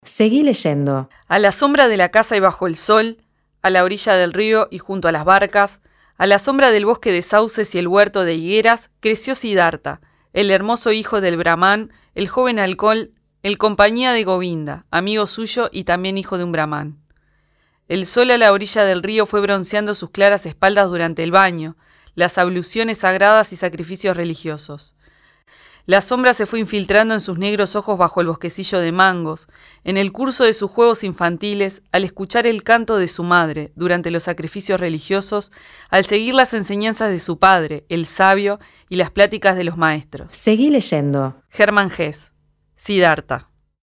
Seguí leyendo. A la sombra de la casa y bajo el sol, a la orilla del río y junto a las barcas, a la sombra del bosque de sauces y el huerto de higueras, creció Siddhartha, el hermoso hijo del Brahmán, el joven halcón, el compañía de Govinda, amigo suyo y también hijo de un Brahmán. El sol a la orilla del río fue bronceando sus claras espaldas durante el baño, las abluciones sagradas y sacrificios religiosos. La sombra se fue infiltrando en sus negros ojos bajo el bosquecillo de mangos, en el curso de sus juegos infantiles, al escuchar el canto de su madre durante los sacrificios religiosos, al seguir las enseñanzas de su padre, el sabio, y las pláticas de los maestros. Seguí leyendo. Hermann Hesse, Siddhartha.